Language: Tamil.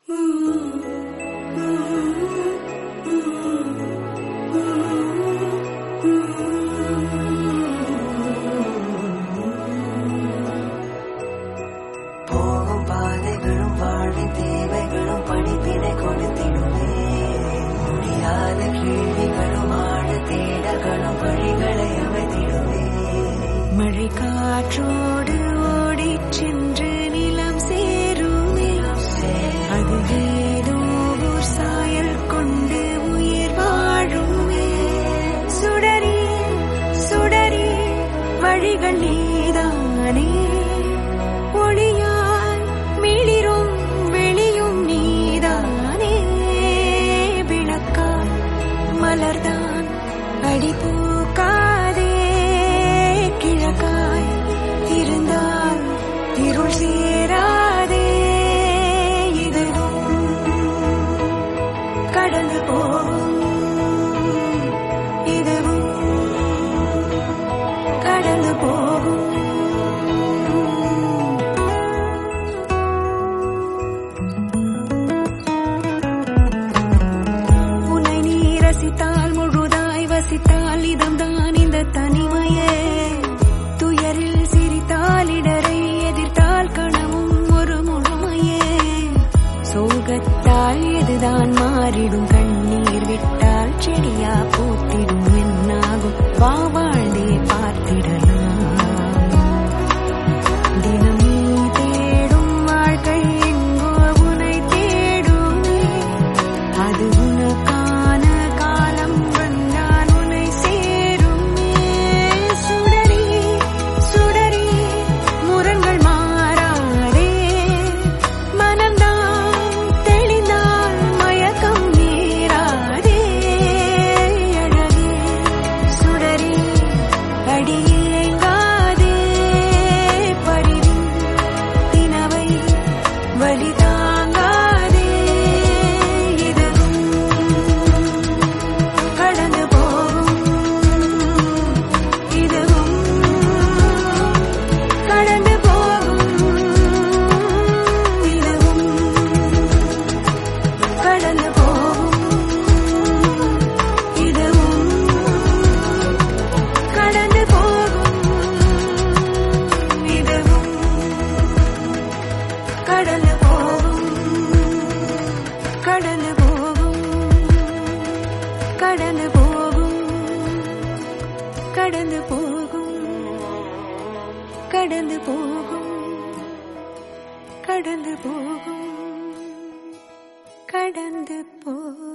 போகும் பாதைகளும் வாழ்வின் தேவைகளும் படிப்பினை கொடுத்திடுமே. முடியாத கேள்விகளும் ஆழ தேடல்களும் வழிகளை அமைத்திடுமே. மழை காற்றோடு ஓடிச் சென்று நிலம் சேருமே. அது ஏதோ ஓர் சாயல் கொண்டு உயிர் வாழுமே. சுடரே சுடரே வழிகள் நீதானே. ஒளியாய் மிளிரும் வெளியும் நீதானே. விளக்காய் மலர்தான் அடிப்பூக்காதே. கிழக்காய் இருந்தால் இருள் சேராதே. இதுவும் கடந்து போகும். இதுவும் கடந்து போகும். உன்னை நீ ரசித்தால் முழுதாய் வசித்தால் இதம்தான் இந்த தனிமையே. துயரில் சிரித்தால் இடரை எதிர்த்தால் கனவும் ஒரு முழுமையே. சோகத்தால் எதுதான் மாறிடும். கண்ணீர் விட்டால் செடியா பூத்திடும். என்னாகும் வா வாழ்ந்தே பார்த்திடலாம். தினம் நீ தேடும் வாழ்க்கை எங்கோ உன்னை தேடுமே. அது உனக்கான காலம் வந்தால் உன்னை சேருமே. சுடரே சுடரே முரண்கள் மாறாதே. மனம்தான் தெளிந்தால் மயக்கம் நேராதே. அழகே சுடரே அடியேங்காதே. பரிவின் தினவை வலி தாங்காதே. இதுவும் கடந்து போகும். இதுவும் கடந்து போகும். இதுவும் கடந்து போகும். இதுவும் கடந்து போகும். இதுவும் கடந்து போகும். கடந்து போகும். கடந்து போகும். கடந்து போகும். கடந்து போகும். கடந்து போகும். கடந்து போகும்.